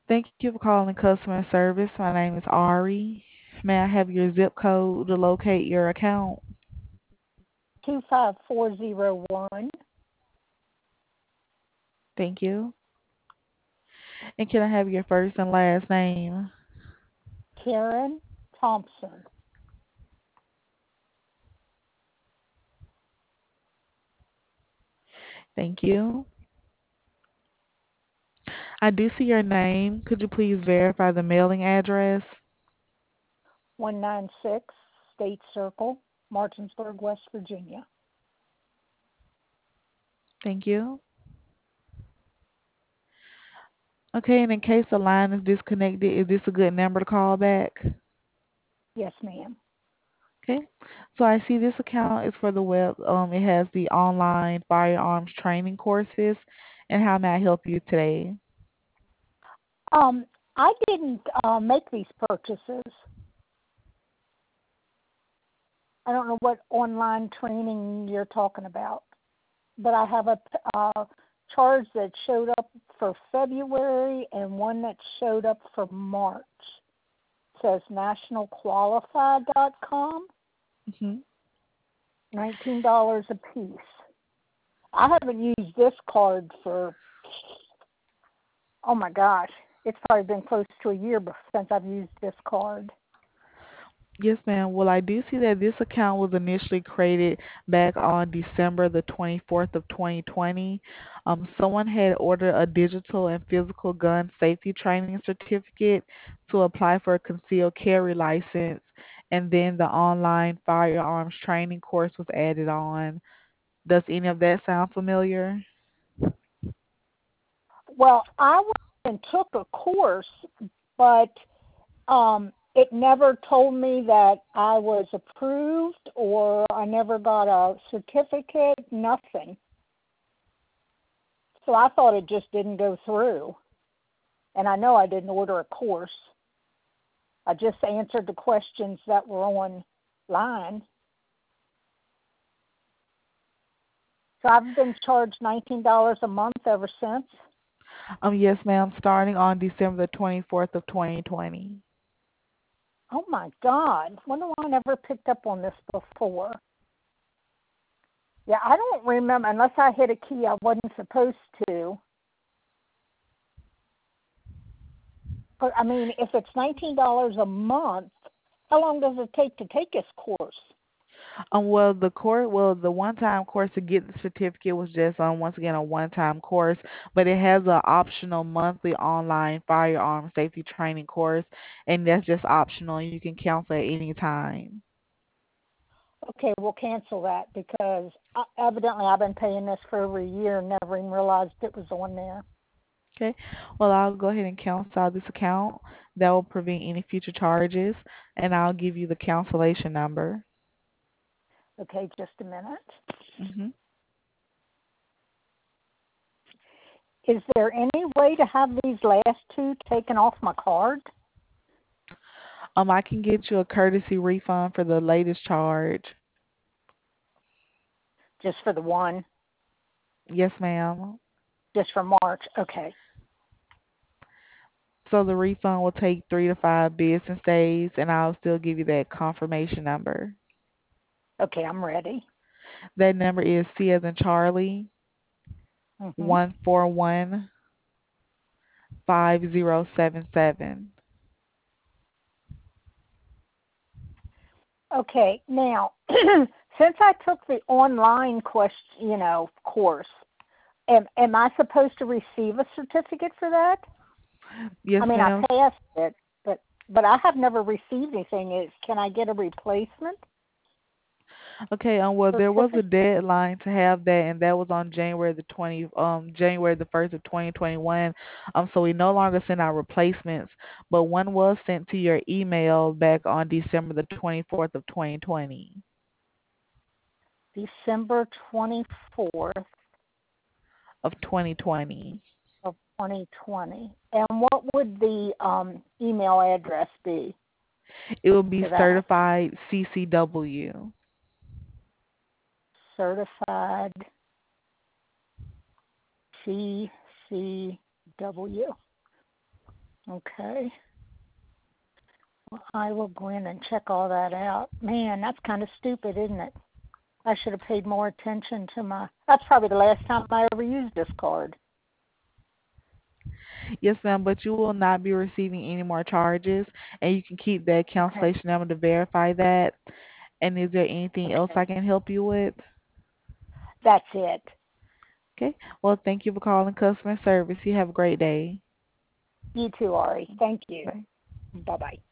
Thank you for calling customer service. My name is Ari. May I have your zip code to locate your account? 25401. Thank you. And can I have your first and last name? Karen Thompson. Thank you. I do see your name. Could you please verify the mailing address? 196 State Circle, Martinsburg, West Virginia. Thank you. Okay, and in case the line is disconnected, is this a good number to call back? Yes, ma'am. Okay. So I see this account is for the web. It has the online firearms training courses. And how may I help you today? I didn't make these purchases. I don't know what online training you're talking about, but I have a charge that showed up for February and one that showed up for March. It says nationalqualified.com, Hmm. $19 a piece. I haven't used this card for, oh my gosh, it's probably been close to a year since I've used this card. Yes, ma'am. Well, I do see that this account was initially created back on December the 24th of 2020. Someone had ordered a digital and physical gun safety training certificate to apply for a concealed carry license, and then the online firearms training course was added on. Does any of that sound familiar? Well, I went and took a course, but it never told me that I was approved or I never got a certificate, nothing. So I thought it just didn't go through. And I know I didn't order a course. I just answered the questions that were online. So I've been charged $19 a month ever since. Yes, ma'am, starting on December the 24th of 2020. Oh my God. Wonder why I never picked up on this before. Yeah, I don't remember, unless I hit a key I wasn't supposed to. But I mean, if it's $19 a month, how long does it take this course? The one-time course to get the certificate was just once again a one-time course, but it has an optional monthly online firearm safety training course, and that's just optional. You can cancel at any time. Okay, we'll cancel that because evidently I've been paying this for over a year and never even realized it was on there. Okay. Well, I'll go ahead and cancel out this account. That will prevent any future charges, and I'll give you the cancellation number. Okay, just a minute. Hmm. Is there any way to have these last two taken off my card? I can get you a courtesy refund for the latest charge. Just for the one? Yes, ma'am. Just for March? Okay. So the refund will take 3 to 5 business days, and I'll still give you that confirmation number. Okay, I'm ready. That number is C as in Charlie, Mm-hmm. 1415077. Okay, now, since I took the online course, am I supposed to receive a certificate for that? Yes, I mean, I ma'am. passed it, but I have never received anything. Can I get a replacement Okay, well, there was a certificate? deadline to have that, and that was on January the 1st of 2021. So we no longer send out replacements, but one was sent to your email back on December the 24th of 2020 December 24th of 2020. of 2020. And what would the email address be It will be to that? certified CCW. Certified CCW. Okay. Well, I will go in and check all that out. Man, that's kind of stupid, isn't it? I should have paid more attention to my. That's probably the last time I ever used this card. Yes, ma'am, but you will not be receiving any more charges, and you can keep that Okay. cancellation number to verify that. And is there anything else I Okay. can help you with? That's it. Okay. Well, thank you for calling customer service. You have a great day. You too, Ari. Thank you. Bye. Bye bye.